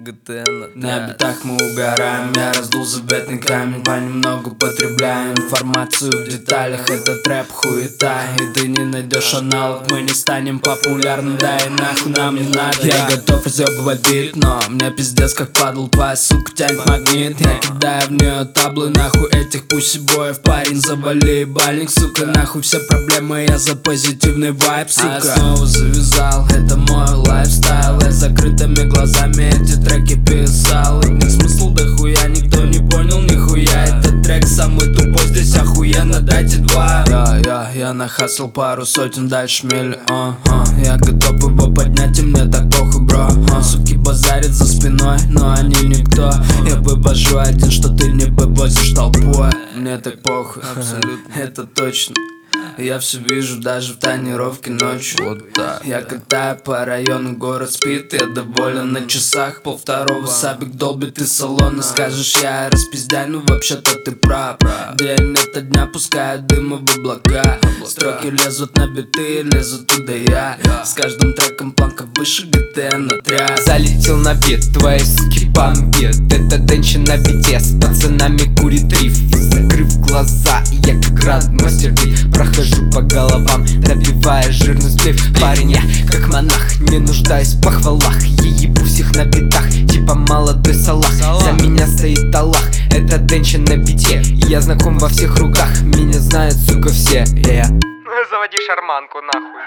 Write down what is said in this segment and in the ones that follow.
На битах мы угораем, я раздул заветный камень. Понемногу потребляем информацию в деталях. Это трэп хуета, и ты не найдешь аналог. Мы не станем популярны, да и нахуй нам не надо. Я готов разъебывать бит, но мне пиздец как падал. Твоя сука тянет магнит, я кидаю в нее таблы. Нахуй этих пусибоев, парень, завали ебальник, сука. Нахуй все проблемы, я за позитивный вайб, сука. Я снова завязал, это мой лайфстайл. Я с закрытыми глазами эти треки писал. И них смысл дохуя, никто не понял нихуя. Этот трек самый тупой, здесь охуенно, дайте два. Я нахасл пару сотен, дальше миллион. Я готов его поднять, и мне так похуй, бро. Суки базарят за спиной, но они никто. Я вывожу один, что ты не вывозишь толпой. Мне так похуй, абсолютно, это точно. Я все вижу даже в тонировке ночью. Вот так. Я катаю по району, город спит. Я доволен, на часах 1:30. Сабик долбит из салона. Скажешь, я распиздяй, ну вообще-то ты прав. День это дня, пускаю дыма в облака. Строки лезут на биты, лезут туда я. С каждым треком планка выше, GTA на тряс. Залетел на бит, твои суки бомбит. Это Денчи на бите, с пацанами курит риф. Закрыв глаза, я как грандмастер бит. Прохожу по головам, добивая жирный сплив. Парень, я как монах, не нуждаюсь в похвалах. Я ебу всех на битах, типа молодой Салах. За меня стоит Аллах, это Денчи на бите. Я знаком во всех руках, меня знают, сука, все. Заводи шарманку, нахуй.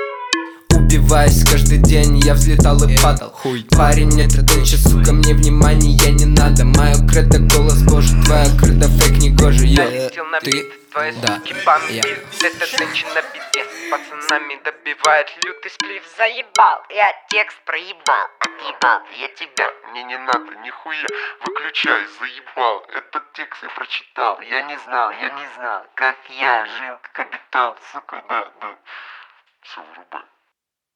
Убиваюсь каждый день, я взлетал и падал. Хуй. Парень, это Денчи, сука, мне внимания не надо. Мое кредо голос божий, твоя кредо фейк не гожи. Налетел на бит, твои суки бомбит. Это Денчи на бите, с пацанами добивает лютый сплив. Заебал, я текст проебал. Отъебал, я тебя, мне не надо нихуя. Выключай, заебал. Этот текст я прочитал. Я не знал, как я жил, как обитал, сука, да. Все, врубай.